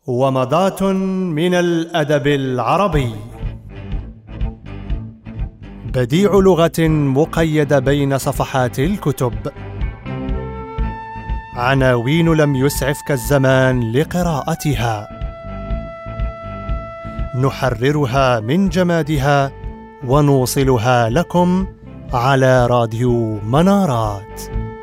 ومضات من الأدب العربي. بديع لغة مقيد بين صفحات الكتب، عناوين لم يسعفك الزمان لقراءتها، نحررها من جمادها ونوصلها لكم على راديو منارات.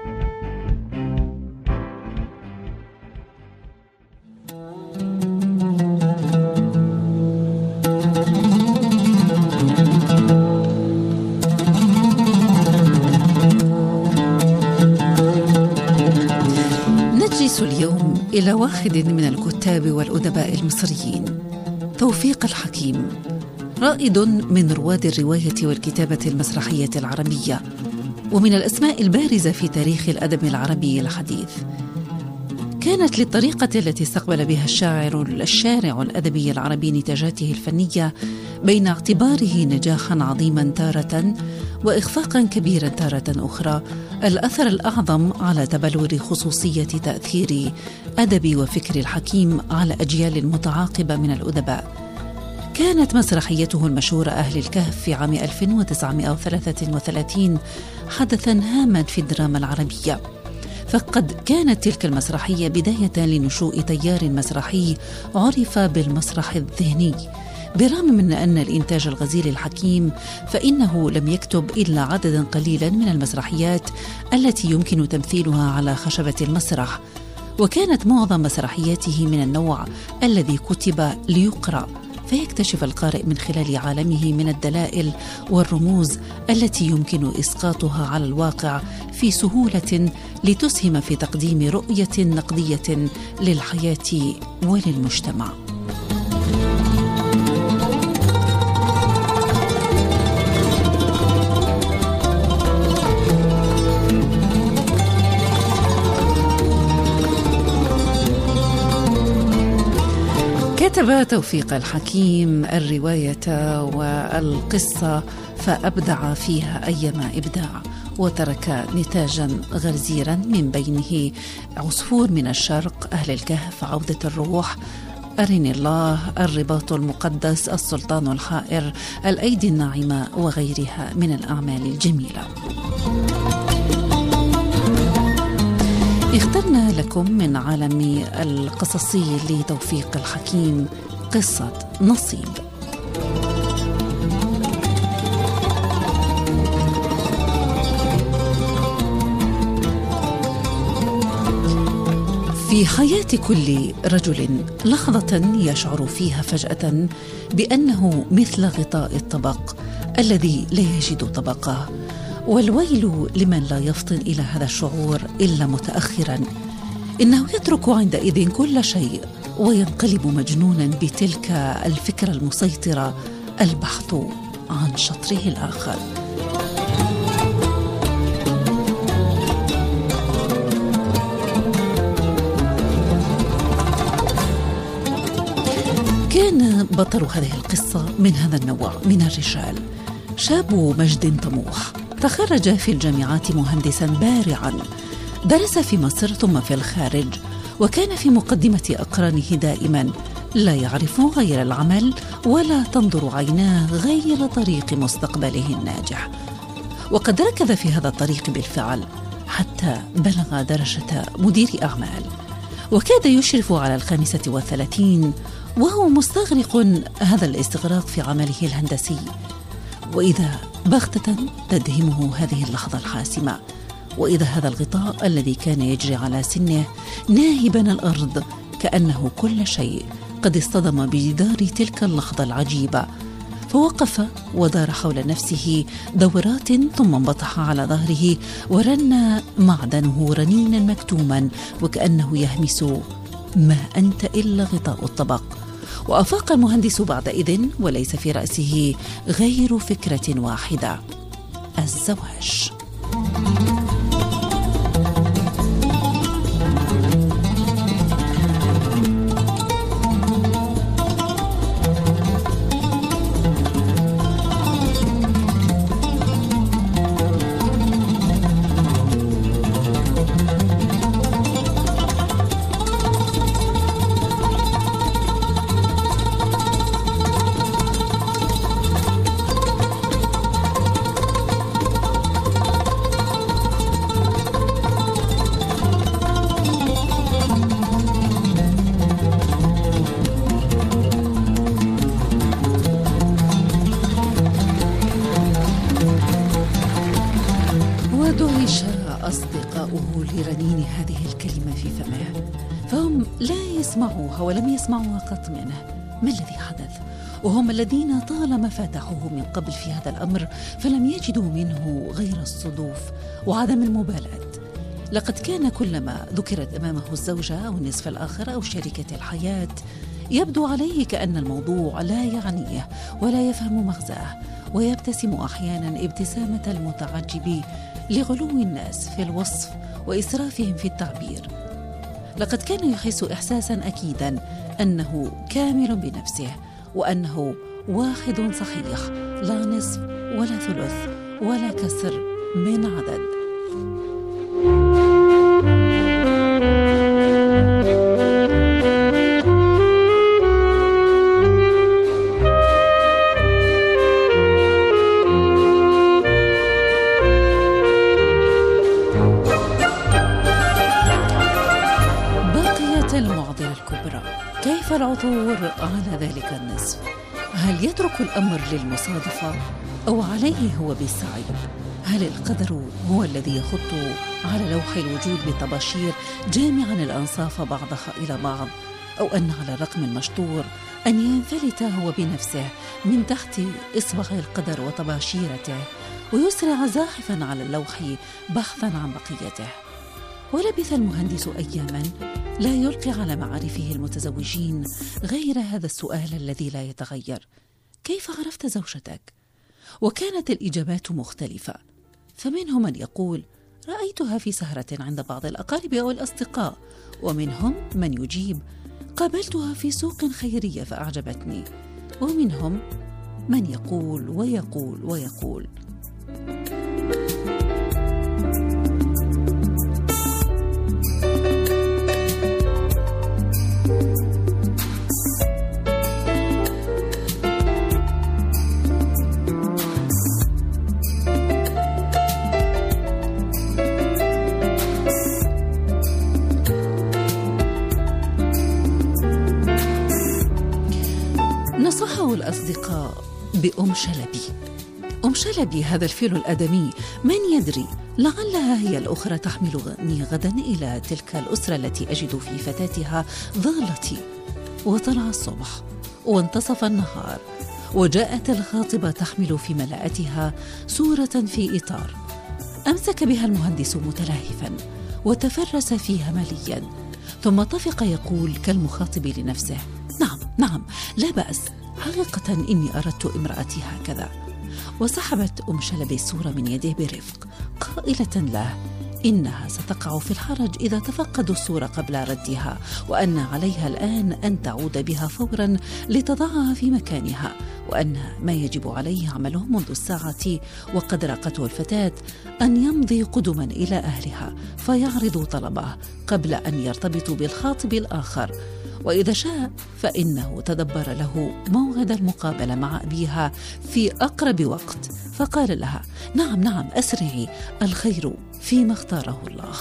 نجلس اليوم إلى واحد من الكتاب والأدباء المصريين، توفيق الحكيم، رائد من رواد الرواية والكتابة المسرحية العربية، ومن الأسماء البارزة في تاريخ الأدب العربي الحديث. كانت للطريقة التي استقبل بها الشارع الأدبي العربي نتاجاته الفنية بين اعتباره نجاحاً عظيماً تارة وإخفاقاً كبيراً تارة أخرى الأثر الأعظم على تبلور خصوصية تأثير أدب وفكر الحكيم على أجيال متعاقبة من الأدباء. كانت مسرحيته المشهورة أهل الكهف في عام 1933 حدثاً هاماً في الدراما العربية، فقد كانت تلك المسرحية بداية لنشوء تيار مسرحي عرف بالمسرح الذهني. برغم من أن الإنتاج الغزير الحكيم فإنه لم يكتب إلا عدداً قليلاً من المسرحيات التي يمكن تمثيلها على خشبة المسرح، وكانت معظم مسرحياته من النوع الذي كتب ليقرأ، فيكتشف القارئ من خلال عالمه من الدلائل والرموز التي يمكن إسقاطها على الواقع في سهولة لتسهم في تقديم رؤية نقدية للحياة وللمجتمع. كتب توفيق الحكيم الرواية والقصة فأبدع فيها أيما إبداع، وترك نتاجا غزيرا من بينه عصفور من الشرق، أهل الكهف، عودة الروح، أرني الله، الرباط المقدس، السلطان الحائر، الأيدي الناعمة، وغيرها من الأعمال الجميلة. اخترنا لكم من عالم القصصي لتوفيق الحكيم قصة نصيب. في حياة كل رجل لحظة يشعر فيها فجأة بأنه مثل غطاء الطبق الذي لا يجد طبقه، والويل لمن لا يفطن إلى هذا الشعور إلا متأخراً. إنه يترك عندئذ كل شيء وينقلب مجنوناً بتلك الفكرة المسيطرة، البحث عن شطره الآخر. كان بطل هذه القصة من هذا النوع من الرجال، شاب مجد طموح، تخرج في الجامعات مهندساً بارعاً، درس في مصر ثم في الخارج، وكان في مقدمة أقرانه دائماً، لا يعرف غير العمل ولا تنظر عيناه غير طريق مستقبله الناجح. وقد ركض في هذا الطريق بالفعل حتى بلغ درجة مدير أعمال، وكاد يشرف على 35 وهو مستغرق هذا الاستغراق في عمله الهندسي. وإذا بغتة تدهمه هذه اللحظة الحاسمة، وإذا هذا الغطاء الذي كان يجري على سنه ناهبا الأرض، كأنه كل شيء قد اصطدم بجدار تلك اللحظة العجيبة، فوقف ودار حول نفسه دورات، ثم انبطح على ظهره ورن معدنه رنينا مكتوما، وكأنه يهمس: ما أنت إلا غطاء الطبق. وأفاق المهندس بعدئذ وليس في رأسه غير فكرة واحدة: الزواج. يسمعوها ولم يسمعوها قط منه. ما الذي حدث؟ وهم الذين طالما فاتحوه من قبل في هذا الأمر فلم يجدوا منه غير الصدوف وعدم المبالاة. لقد كان كلما ذكرت أمامه الزوجة أو النصف الآخر أو شريكة الحياة يبدو عليه كأن الموضوع لا يعنيه ولا يفهم مغزاه، ويبتسم أحيانا ابتسامة المتعجب لغلو الناس في الوصف وإسرافهم في التعبير. لقد كان يحس إحساسا أكيدا أنه كامل بنفسه، وأنه واحد صحيح، لا نصف ولا ثلث ولا كسر من عدد. المعضلة الكبرى: كيف العثور على ذلك النصف؟ هل يترك الأمر للمصادفة أو عليه هو بالسعي؟ هل القدر هو الذي يخط على لوح الوجود بطباشير جامعا الأنصاف بعضها إلى بعض، أو أن على الرقم المشطور أن ينفلت هو بنفسه من تحت إصبع القدر وطباشيرته ويسرع زاحفا على اللوح بحثا عن بقيته؟ ولبث المهندس أياما لا يلقي على معارفه المتزوجين غير هذا السؤال الذي لا يتغير: كيف عرفت زوجتك؟ وكانت الإجابات مختلفة، فمنهم من يقول: رأيتها في سهرة عند بعض الأقارب أو الأصدقاء، ومنهم من يجيب: قابلتها في سوق خيرية فأعجبتني، ومنهم من يقول ويقول ويقول. نصحه الأصدقاء بأم شلبي. أم شلبي هذا الفيل الأدمي، من يدري لعلها هي الأخرى تحملني غدا إلى تلك الأسرة التي أجد في فتاتها ضالتي. وطلع الصبح وانتصف النهار، وجاءت الخاطبة تحمل في ملاءتها صورة في إطار. أمسك بها المهندس متلهفا وتفرس فيها مليا، ثم طفق يقول كالمخاطب لنفسه: نعم لا بأس، حقيقة إني أردت امرأتي هكذا. وسحبت أم شلبي الصورة من يده برفق قائلة له إنها ستقع في الحرج إذا تفقدوا الصورة قبل ردها، وأن عليها الآن أن تعود بها فورا لتضعها في مكانها، وأن ما يجب عليه عمله منذ الساعة وقد راقته الفتاة أن يمضي قدما إلى أهلها فيعرض طلبه قبل أن يرتبط بالخاطب الآخر، وإذا شاء فإنه تدبر له موعد المقابلة مع أبيها في أقرب وقت. فقال لها: نعم أسرعي، الخير فيما اختاره الله.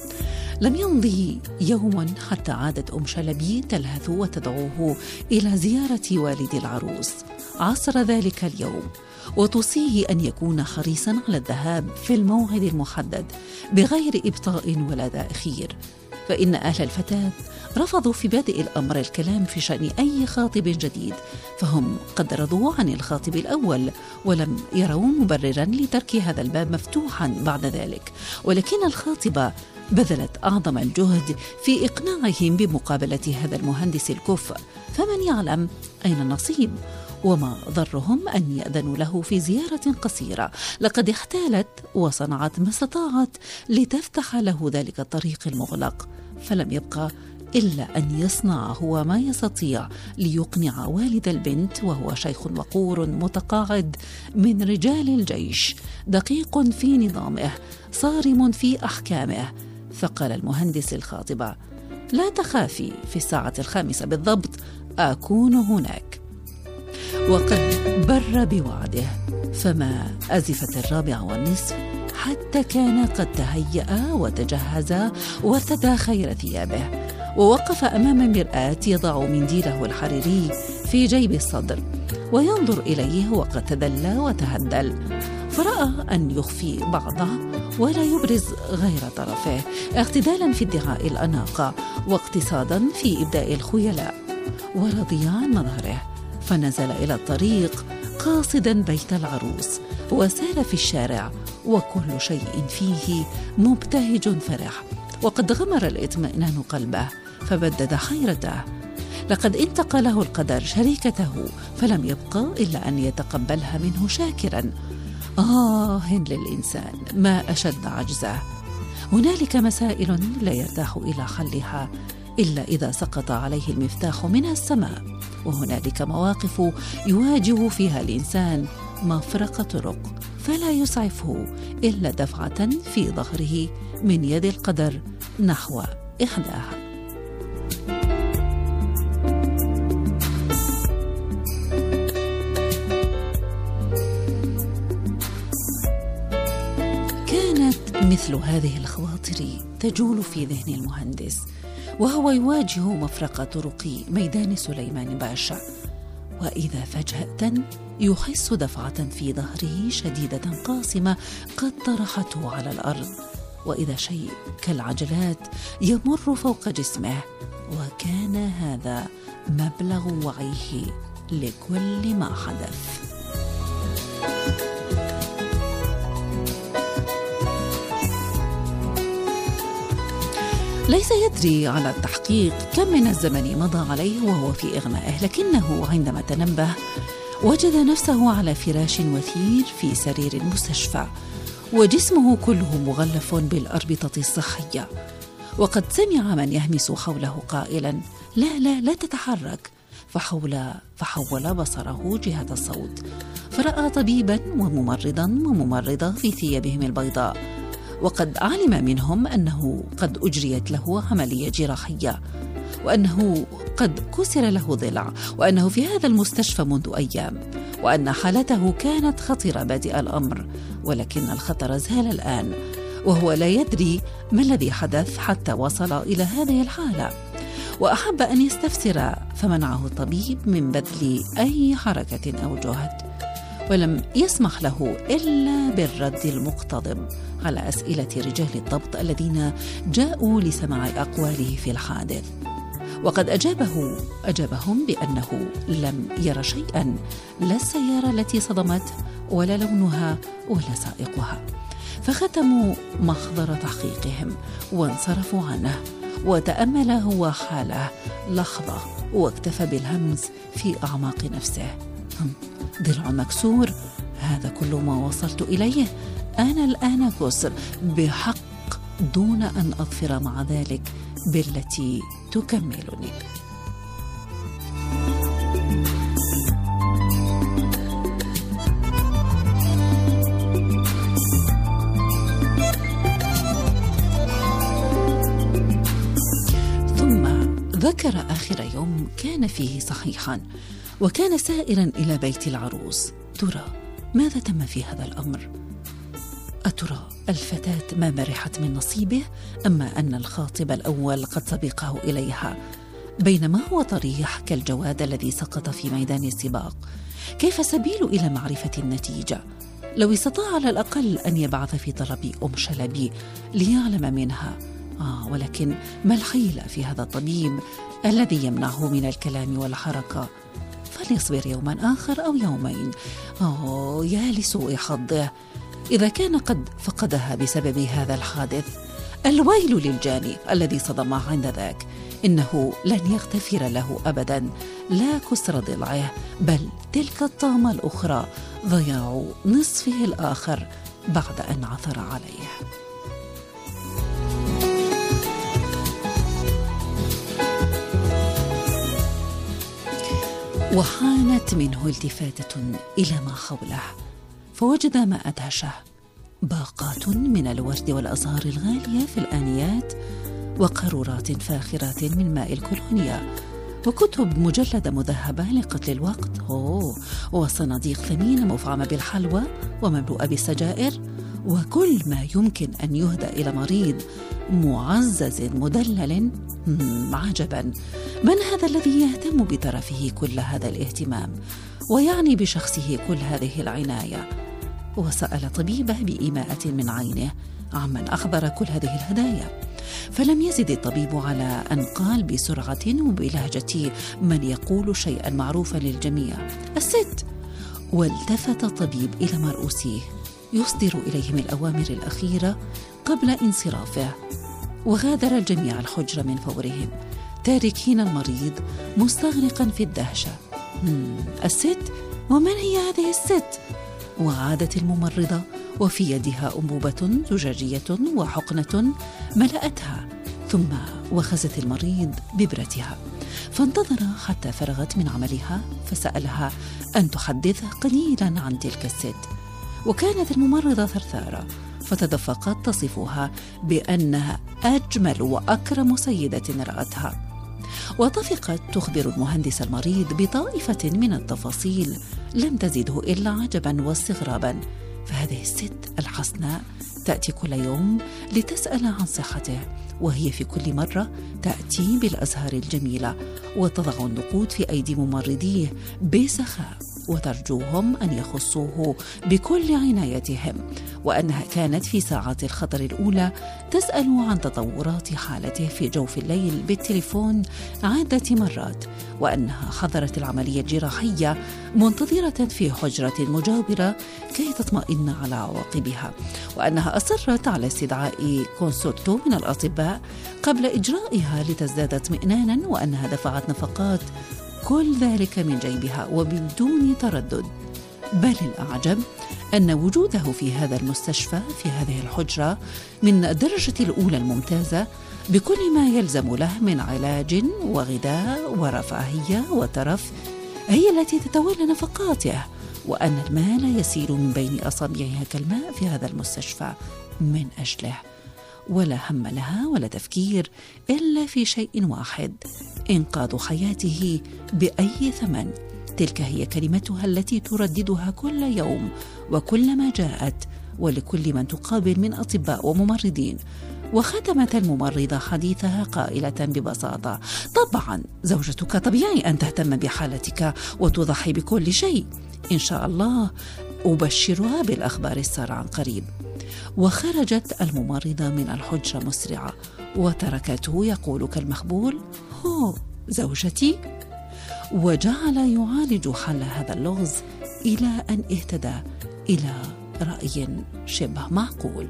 لم يمضي يوم حتى عادت أم شلبي تلهث وتدعوه إلى زيارة والد العروس عصر ذلك اليوم، وتوصيه أن يكون حريصا على الذهاب في الموعد المحدد بغير إبطاء ولا تأخير، فإن أهل الفتاة رفضوا في بادئ الأمر الكلام في شأن أي خاطب جديد، فهم قد رضوا عن الخاطب الأول ولم يروا مبررا لترك هذا الباب مفتوحا بعد ذلك، ولكن الخاطبة بذلت أعظم الجهد في إقناعهم بمقابلة هذا المهندس الكفء، فمن يعلم أين النصيب، وما ضرهم أن يأذنوا له في زيارة قصيرة. لقد احتالت وصنعت ما استطاعت لتفتح له ذلك الطريق المغلق، فلم يبقى إلا أن يصنع هو ما يستطيع ليقنع والد البنت، وهو شيخ وقور متقاعد من رجال الجيش، دقيق في نظامه، صارم في أحكامه. فقال المهندس الخاطبة: لا تخافي، في 5:00 بالضبط أكون هناك. وقد بر بوعده، فما أزفت 4:15 حتى كان قد تهيأ وتجهز وارتدى خير ثيابه، ووقف أمام مرآة يضع منديله الحريري في جيب الصدر وينظر إليه وقد تدلى وتهدل، فرأى أن يخفي بعضه ولا يبرز غير طرفه، اعتدالا في ادعاء الأناقة واقتصادا في إبداء الخيلاء، ورضي عن مظهره، فنزل إلى الطريق قاصدا بيت العروس، وسار في الشارع وكل شيء فيه مبتهج فرح، وقد غمر الاطمئنان قلبه فبدد حيرته. لقد انتقله القدر شريكته، فلم يبقى إلا أن يتقبلها منه شاكرا. للإنسان ما أشد عجزه. هنالك مسائل لا يرتاح إلى حلها إلا إذا سقط عليه المفتاح من السماء، وهنالك مواقف يواجه فيها الإنسان مفرق طرق، فلا يسعفه إلا دفعة في ظهره من يد القدر نحو إحداها. مثل هذه الخواطر تجول في ذهن المهندس وهو يواجه مفرق طرق ميدان سليمان باشا، وإذا فجأة يحس دفعة في ظهره شديدة قاصمة قد طرحته على الأرض، وإذا شيء كالعجلات يمر فوق جسمه، وكان هذا مبلغ وعيه لكل ما حدث. ليس يدري على التحقيق كم من الزمن مضى عليه وهو في إغمائه، لكنه عندما تنبه وجد نفسه على فراش وثير في سرير المستشفى، وجسمه كله مغلف بالأربطة الصحية، وقد سمع من يهمس حوله قائلا: لا تتحرك، فحول بصره جهة الصوت، فرأى طبيبا وممرضة في ثيابهم البيضاء، وقد علم منهم أنه قد أجريت له عملية جراحية، وأنه قد كسر له ضلع، وأنه في هذا المستشفى منذ أيام، وأن حالته كانت خطرة بادئ الأمر، ولكن الخطر زال الآن، وهو لا يدري ما الذي حدث حتى وصل إلى هذه الحالة. وأحب أن يستفسر، فمنعه الطبيب من بذل أي حركة أو جهد، ولم يسمح له إلا بالرد المقتضب على أسئلة رجال الضبط الذين جاءوا لسماع أقواله في الحادث. وقد أجابهم بأنه لم ير شيئا، لا السيارة التي صدمته ولا لونها ولا سائقها، فختموا محضر تحقيقهم وانصرفوا عنه، وتأمل هو حاله لحظة واكتفى بالهمس في أعماق نفسه: ضلع مكسور، هذا كل ما وصلت إليه، أنا الآن كسر بحق، دون أن أظفر مع ذلك بالتي تكملني. ثم ذكر آخر يوم كان فيه صحيحا، وكان سائرا إلى بيت العروس. ترى ماذا تم في هذا الأمر؟ أترى الفتاة ما مرحت من نصيبه، أما أن الخاطب الأول قد سبقه إليها، بينما هو طريح كالجواد الذي سقط في ميدان السباق؟ كيف سبيل إلى معرفة النتيجة؟ لو استطاع على الأقل أن يبعث في طلب أم شلبي ليعلم منها. ولكن ما الحيلة في هذا الطبيب الذي يمنعه من الكلام والحركة؟ فليصبر يوما آخر أو يومين. يا لسوء حظه إذا كان قد فقدها بسبب هذا الحادث. الويل للجاني الذي صدمه عند ذاك، إنه لن يغتفر له أبدا لا كسر ضلعه، بل تلك الطامة الأخرى، ضياع نصفه الآخر بعد أن عثر عليه. وحانت منه التفاتة إلى ما حوله، فوجد ما أدهشه: باقات من الورد والأزهار الغالية في الآنيات، وقارورات فاخرات من ماء الكولونيا، وكتب مجلدة مذهبة لقتل الوقت، وصناديق ثمينة مفعمة بالحلوى ومملوءة بالسجائر، وكل ما يمكن أن يهدى إلى مريض معزز مدلل. عجبا، من هذا الذي يهتم بترفه كل هذا الاهتمام ويعني بشخصه كل هذه العناية؟ وسأل طبيبه بإيماءة من عينه عمن أحضر كل هذه الهدايا، فلم يزد الطبيب على أن قال بسرعة وبلهجة من يقول شيئا معروفا للجميع: الست. والتفت الطبيب إلى مرؤوسيه يصدر إليهم الأوامر الأخيرة قبل انصرافه، وغادر الجميع الحجرة من فورهم تاركين المريض مستغرقا في الدهشة. الست؟ ومن هي هذه الست؟ وعادت الممرضة وفي يدها أنبوبة زجاجية وحقنة ملأتها، ثم وخزت المريض بإبرتها، فانتظر حتى فرغت من عملها فسألها أن تحدث قليلا عن تلك الست. وكانت الممرضة ثرثارة فتدفقت تصفها بأنها أجمل وأكرم سيدة رأتها، وطفقت تخبر المهندس المريض بطائفة من التفاصيل لم تزده إلا عجبا واستغرابا. فهذه الست الحسناء تأتي كل يوم لتسأل عن صحته، وهي في كل مرة تأتي بالأزهار الجميلة وتضع النقود في أيدي ممرضيه بسخاء وترجوهم أن يخصوه بكل عنايتهم، وأنها كانت في ساعات الخطر الأولى تسأل عن تطورات حالته في جوف الليل بالتليفون عدة مرات، وأنها حضرت العملية الجراحية منتظرة في حجرة مجاورة كي تطمئن على عواقبها، وأنها أصرت على استدعاء كونسولتو من الأطباء قبل إجرائها لتزداد اطمئنانا، وأنها دفعت نفقات كل ذلك من جيبها وبدون تردد. بل الأعجب أن وجوده في هذا المستشفى في هذه الحجرة من الدرجة الأولى الممتازة بكل ما يلزم له من علاج وغذاء ورفاهية وترف هي التي تتولى نفقاته، وأن المال يسير من بين أصابعها كالماء في هذا المستشفى من أجله، ولا هم لها ولا تفكير إلا في شيء واحد: إنقاذ حياته بأي ثمن. تلك هي كلمتها التي ترددها كل يوم وكلما جاءت ولكل من تقابل من أطباء وممرضين. وختمت الممرضة حديثها قائلة ببساطة: طبعا زوجتك طبيعي أن تهتم بحالتك وتضحي بكل شيء، إن شاء الله أبشرها بالأخبار السارة عن قريب. وخرجت الممرضة من الحجرة مسرعة وتركته يقول كالمخبول: هو زوجتي؟ وجعل يعالج حل هذا اللغز إلى أن اهتدى إلى رأي شبه معقول.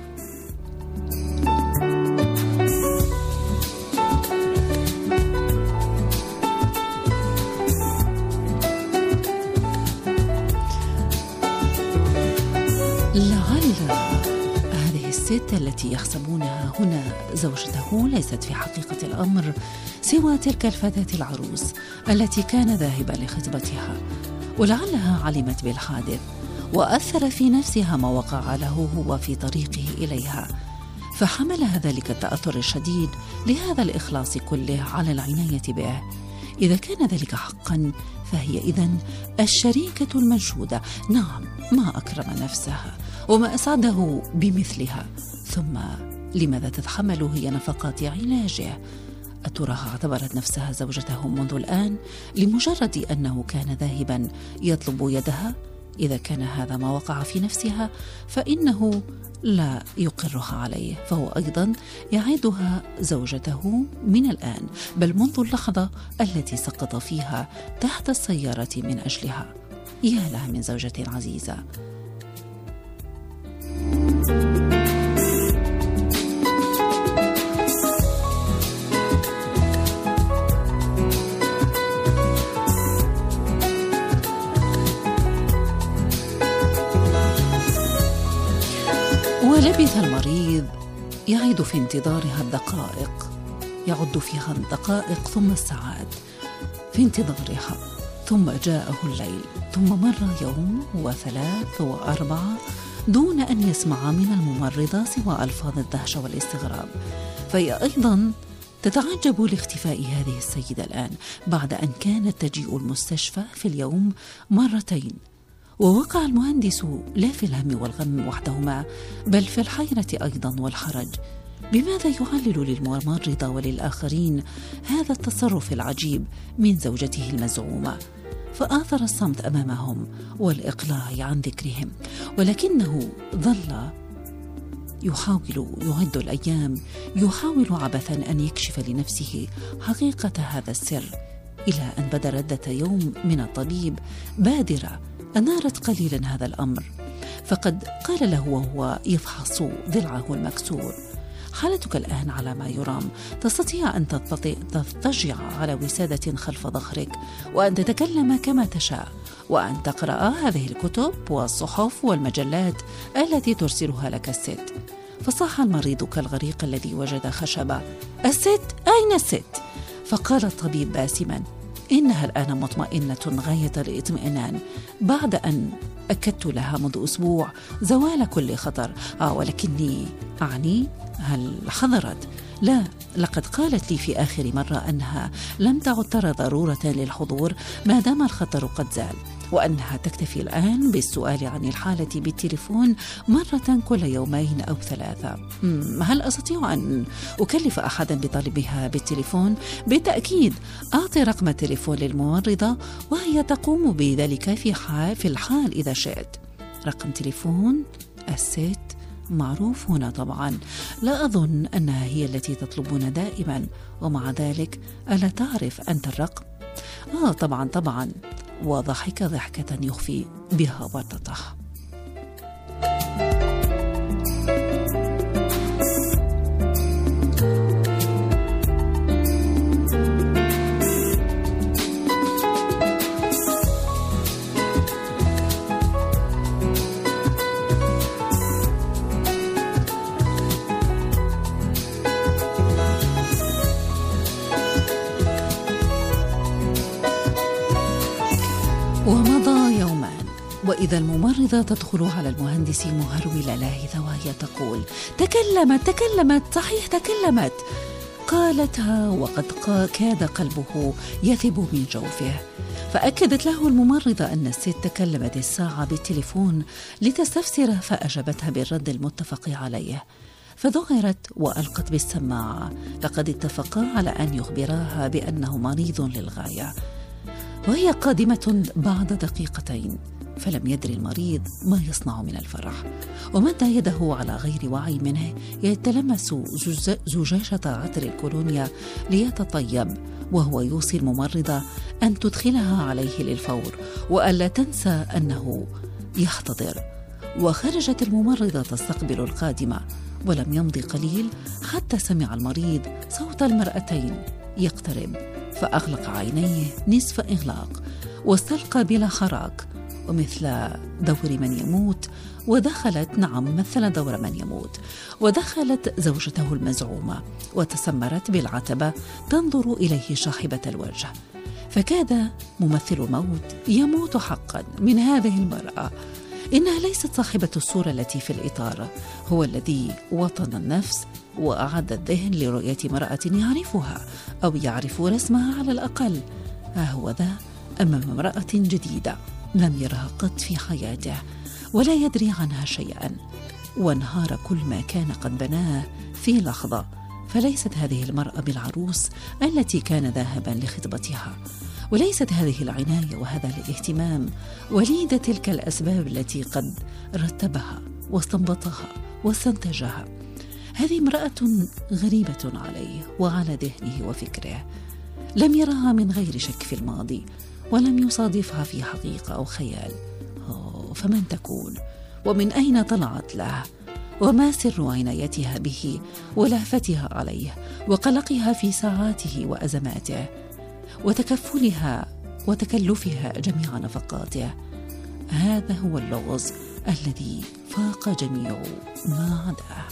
لعل هذه الست التي يحسبونها هنا زوجته ليست في حقيقة الأمر سوى تلك الفتاة العروس التي كان ذاهبا لخطبتها، ولعلها علمت بالحادث وأثر في نفسها ما وقع له هو في طريقه إليها، فحملها ذلك التأثر الشديد لهذا الإخلاص كله على العناية به. إذا كان ذلك حقا فهي إذن الشريكة المنشودة. نعم، ما أكرم نفسها وما أسعده بمثلها. ثم لماذا تتحمل هي نفقات علاجه؟ أتراها اعتبرت نفسها زوجته منذ الآن لمجرد أنه كان ذاهبا يطلب يدها؟ إذا كان هذا ما وقع في نفسها فإنه لا يقرها عليه، فهو أيضا يعدها زوجته من الآن، بل منذ اللحظة التي سقط فيها تحت السيارة من أجلها. يا لها من زوجة عزيزة. ولبث المريض يعيد في انتظارها الدقائق، يعد فيها الدقائق ثم الساعات في انتظارها، ثم جاءه الليل، ثم مر يوم وثلاث وأربعة دون أن يسمع من الممرضة سوى ألفاظ الدهشة والاستغراب. فهي أيضا تتعجب لاختفاء هذه السيدة الآن بعد أن كانت تجيء المستشفى في اليوم مرتين. ووقع المهندس لا في الهم والغم وحدهما بل في الحيرة أيضا والحرج. بماذا يعلل للممرضة وللآخرين هذا التصرف العجيب من زوجته المزعومة؟ فآثر الصمت أمامهم والإقلاع عن ذكرهم، ولكنه ظل يعد الأيام، يحاول عبثا أن يكشف لنفسه حقيقة هذا السر، إلى أن بدر ذات يوم من الطبيب بادرة أنارت قليلا هذا الأمر. فقد قال له وهو يفحص ضلعه المكسور: حالتك الآن على ما يرام، تستطيع أن تضطجع على وسادة خلف ظهرك وأن تتكلم كما تشاء، وأن تقرأ هذه الكتب والصحف والمجلات التي ترسلها لك الست. فصاح المريض كالغريق الذي وجد خشبة: الست؟ أين الست؟ فقال الطبيب باسما: إنها الآن مطمئنة غاية الاطمئنان، بعد أن أكدت لها منذ أسبوع زوال كل خطر. ولكني أعني هل حضرت؟ لا، لقد قالت لي في آخر مرة أنها لم تعد ترى ضرورة للحضور ما دام الخطر قد زال، وأنها تكتفي الآن بالسؤال عن الحالة بالتليفون مرة كل يومين أو 3. هل أستطيع أن أكلف أحدا بطلبها بالتليفون؟ بالتأكيد، أعطي رقم التليفون للممرضة وهي تقوم بذلك في الحال إذا شئت. رقم تليفون الست معروف هنا طبعا، لا أظن أنها هي التي تطلبون دائما، ومع ذلك ألا تعرف أنت الرقم؟ طبعا. وضحك ضحكة يخفي بها ورطته. ومضى يومان، وإذا الممرضة تدخل على المهندس مهرولة لاهثة وهي تقول: تكلمت، صحيح تكلمت. قالتها وقد كاد قلبه يثب من جوفه. فأكدت له الممرضة أن الست تكلمت الساعة بالتليفون لتستفسر، فأجابتها بالرد المتفق عليه. فذعرت وألقت بالسماعة. لقد اتفقا على أن يخبراها بأنه مريض للغاية. وهي قادمة بعد دقيقتين، فلم يدري المريض ما يصنع من الفرح، ومد يده على غير وعي منه يتلمس زجاجة عطر الكولونيا ليتطيب، وهو يوصي الممرضة أن تدخلها عليه للفور وألا تنسى أنه يحتضر. وخرجت الممرضة تستقبل القادمة، ولم يمضي قليل حتى سمع المريض صوت المرأتين يقترب، فأغلق عينيه نصف إغلاق واستلقى بلا حراك، ومثل دور من يموت. ودخلت مثل دور من يموت، ودخلت زوجته المزعومة وتسمرت بالعتبة تنظر إليه شاحبة الوجه. فكاد ممثل الموت يموت حقا من هذه المرأة. إنها ليست صاحبة الصورة التي في الإطار، هو الذي وطن النفس وأعد الذهن لرؤية امرأة يعرفها أو يعرف رسمها على الأقل. هو ذا أمام امرأة جديدة لم يرها قط في حياته ولا يدري عنها شيئا، وانهار كل ما كان قد بناه في لحظة. فليست هذه المرأة بالعروس التي كان ذاهبا لخطبتها، وليست هذه العناية وهذا الاهتمام وليد تلك الأسباب التي قد رتبها واستنبطها واستنتجها. هذه امرأة غريبة عليه وعلى ذهنه وفكره، لم يرها من غير شك في الماضي، ولم يصادفها في حقيقة أو خيال. فمن تكون؟ ومن أين طلعت له؟ وما سر عنايتها به ولهفتها عليه وقلقها في ساعاته وأزماته وتكفلها وتكلفها جميع نفقاته؟ هذا هو اللغز الذي فاق جميع ما عداه.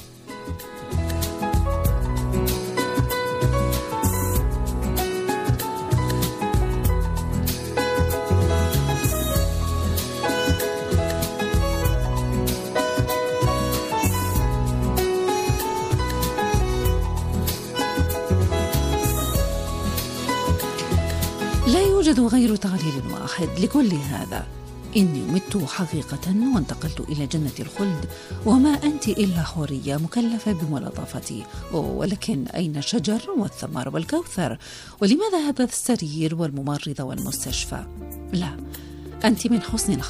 لا يوجد غير تعليل واحد لكل هذا: إني مت حقيقة وانتقلت إلى جنة الخلد، وما أنت إلا حورية مكلفة بملاطفتي. ولكن أين الشجر والثمر والكوثر؟ ولماذا هذا السرير والممرضة والمستشفى؟ لا، أنت من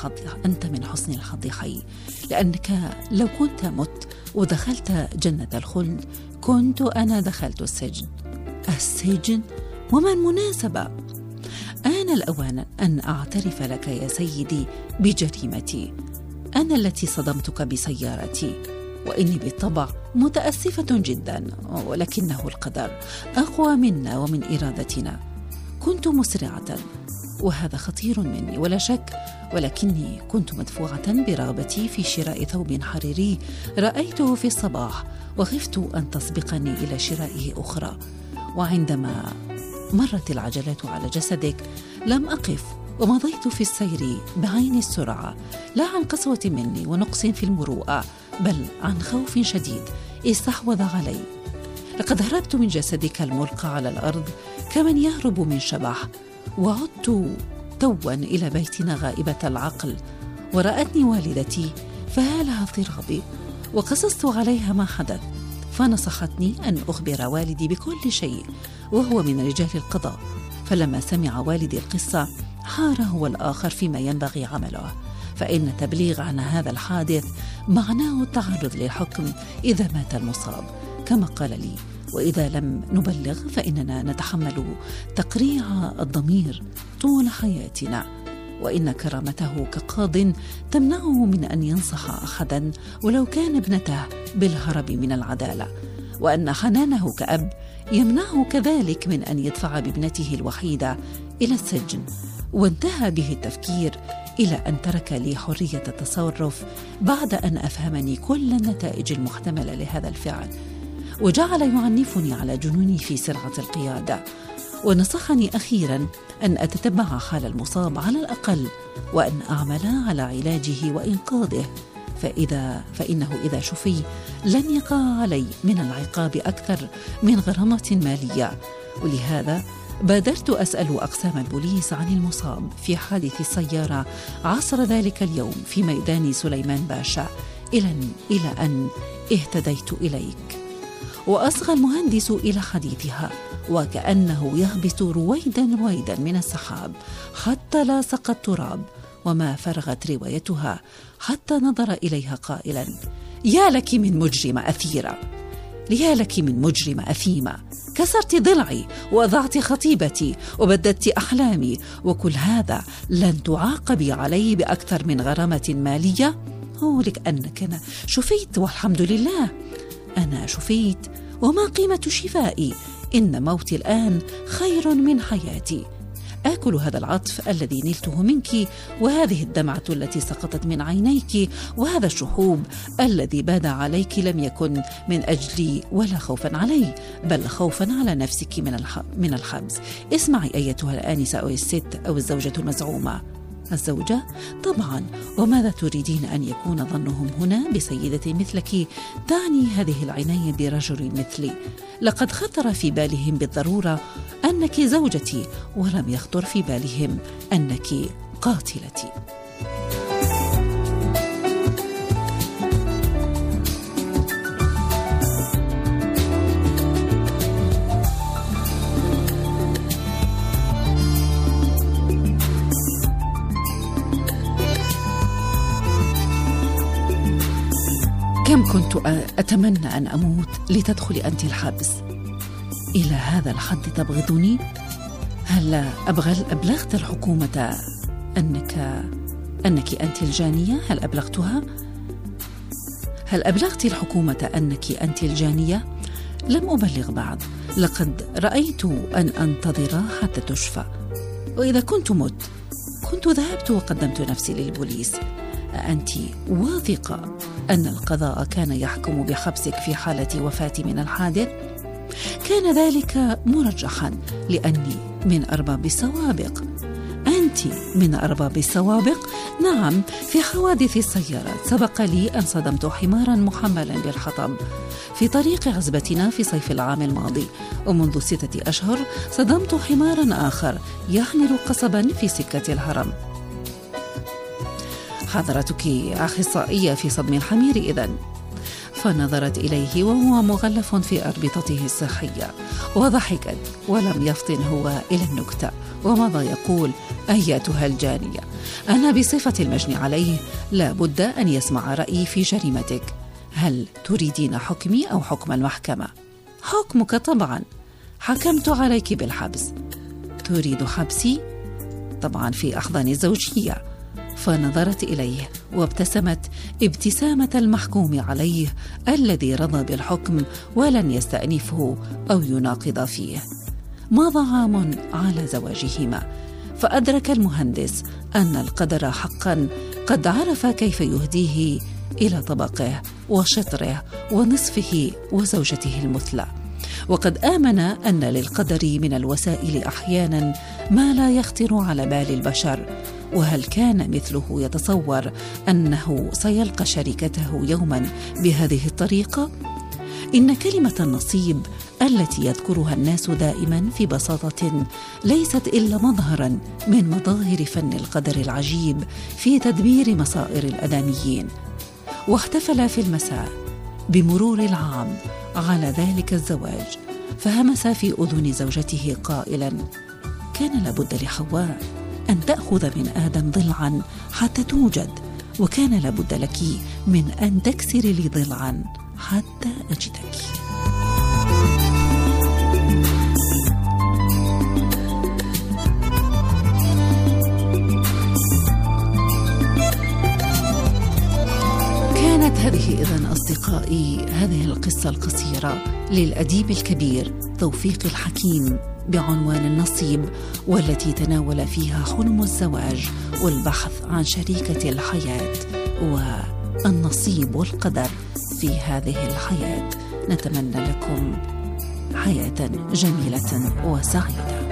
حسن الحظ حي، لأنك لو كنت مت ودخلت جنة الخلد كنت أنا دخلت السجن. وما المناسبة؟ آن الأوان أن أعترف لك يا سيدي بجريمتي. أنا التي صدمتك بسيارتي، وإني بالطبع متأسفة جدا، ولكنه القدر أقوى منا ومن إرادتنا. كنت مسرعة وهذا خطير مني ولا شك، ولكني كنت مدفوعة برغبتي في شراء ثوب حريري رأيته في الصباح، وخفت أن تسبقني إلى شرائه أخرى. وعندما مرت العجلات على جسدك لم أقف، ومضيت في السير بعين السرعة، لا عن قسوة مني ونقص في المروءة، بل عن خوف شديد استحوذ علي. لقد هربت من جسدك الملقى على الأرض كمن يهرب من شبح، وعدت توا إلى بيتنا غائبة العقل. ورأتني والدتي فهالها اضطرابي، وقصصت عليها ما حدث، فنصحتني أن أخبر والدي بكل شيء، وهو من رجال القضاء. فلما سمع والدي القصة حار هو الآخر فيما ينبغي عمله، فإن تبليغ عن هذا الحادث معناه التعرض للحكم إذا مات المصاب كما قال لي، وإذا لم نبلغ فإننا نتحمل تقريع الضمير طول حياتنا، وإن كرامته كقاض تمنعه من أن ينصح أحدا ولو كان ابنته بالهرب من العدالة، وأن حنانه كأب يمنعه كذلك من أن يدفع بابنته الوحيدة إلى السجن. وانتهى به التفكير إلى أن ترك لي حرية التصرف بعد أن أفهمني كل النتائج المحتملة لهذا الفعل، وجعل يعنفني على جنوني في سرعة القيادة، ونصحني أخيرا أن أتتبع حال المصاب على الأقل، وأن أعمل على علاجه وإنقاذه، فإنه إذا شفي لن يقع علي من العقاب أكثر من غرامة مالية. ولهذا بادرت أسأل أقسام البوليس عن المصاب في حادث السيارة عصر ذلك اليوم في ميدان سليمان باشا، إلى أن اهتديت إليك. وأصغى المهندس إلى حديثها، وكأنه يهبط رويدا من السحاب حتى لاصق التراب، وما فرغت روايتها حتى نظر إليها قائلا: يا لك من مجرمة أثيرة، يا لك من مجرمة أثيمة، كسرت ضلعي وأضعت خطيبتي وبددت أحلامي، وكل هذا لن تعاقبي علي بأكثر من غرامة مالية. لك أنك أنا شفيت والحمد لله، أنا شفيت، وما قيمة شفائي؟ إن موتي الآن خير من حياتي. آكل هذا العطف الذي نلته منك، وهذه الدمعة التي سقطت من عينيك، وهذا الشحوب الذي باد عليك لم يكن من أجلي ولا خوفا علي، بل خوفا على نفسك من الحبس. اسمعي أيتها الآنسة أو الست أو الزوجة المزعومة. الزوجة؟ طبعا، وماذا تريدين أن يكون ظنهم هنا بسيدة مثلك تعني هذه العناية برجل مثلي؟ لقد خطر في بالهم بالضرورة أنك زوجتي، ولم يخطر في بالهم أنك قاتلتي. كم كنت أتمنى أن أموت لتدخلي أنت الحبس. إلى هذا الحد تبغضني؟ هل أبلغت الحكومة أنك أنت الجانية؟ هل أبلغتها؟ هل أبلغت الحكومة أنك أنت الجانية؟ لم أبلغ بعد. لقد رأيت أن أنتظر حتى تشفى، وإذا كنت مت كنت ذهبت وقدمت نفسي للبوليس. أنت واثقة أن القضاء كان يحكم بحبسك في حالة وفاتي من الحادث؟ كان ذلك مرجحا لأني من أرباب السوابق. أنت من أرباب السوابق؟ نعم، في حوادث السيارات سبق لي أن صدمت حمارا محملا بالحطب في طريق عزبتنا في صيف العام الماضي، ومنذ 6 أشهر صدمت حمارا آخر يحمل قصبا في سكة الهرم. حضرتك أخصائية في صدم الحمير إذن؟ فنظرت إليه وهو مغلف في أربطته الصحية، وضحكت ولم يفطن هو إلى النكتة، ومضى يقول: أيتها الجانية، أنا بصفة المجني عليه لا بد أن يسمع رأيي في جريمتك. هل تريدين حكمي أو حكم المحكمة؟ حكمك طبعا، حكمت عليك بالحبس. تريد حبسي؟ طبعا في أحضان الزوجية. فنظرت إليه وابتسمت ابتسامة المحكوم عليه الذي رضى بالحكم ولن يستأنفه أو يناقض فيه. مضى عام على زواجهما، فأدرك المهندس أن القدر حقا قد عرف كيف يهديه إلى طبقه وشطره ونصفه وزوجته المثلى، وقد آمن أن للقدر من الوسائل أحيانا ما لا يخطر على بال البشر. وهل كان مثله يتصور أنه سيلقى شريكته يوما بهذه الطريقة؟ إن كلمة النصيب التي يذكرها الناس دائما في بساطة ليست إلا مظهرا من مظاهر فن القدر العجيب في تدبير مصائر الآدميين. واحتفل في المساء بمرور العام على ذلك الزواج، فهمس في أذن زوجته قائلا: كان لابد لحواء أن تأخذ من آدم ضلعا حتى توجد، وكان لابد لك من أن تكسري لي ضلعا حتى أجدك. كانت هذه إذن أصدقائي هذه القصة القصيرة للأديب الكبير توفيق الحكيم بعنوان النصيب، والتي تناول فيها حلم الزواج والبحث عن شريكة الحياة والنصيب والقدر في هذه الحياة. نتمنى لكم حياة جميلة وسعيدة.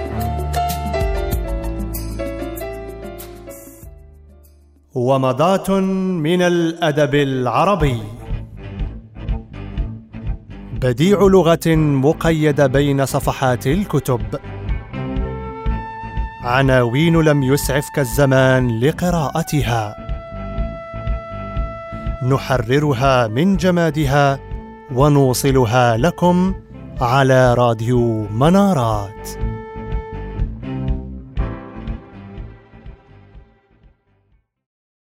ومضات من الأدب العربي. بديع لغة مقيدة بين صفحات الكتب. عناوين لم يسعفك الزمان لقراءتها. نحررها من جمادها ونوصلها لكم على راديو منارات.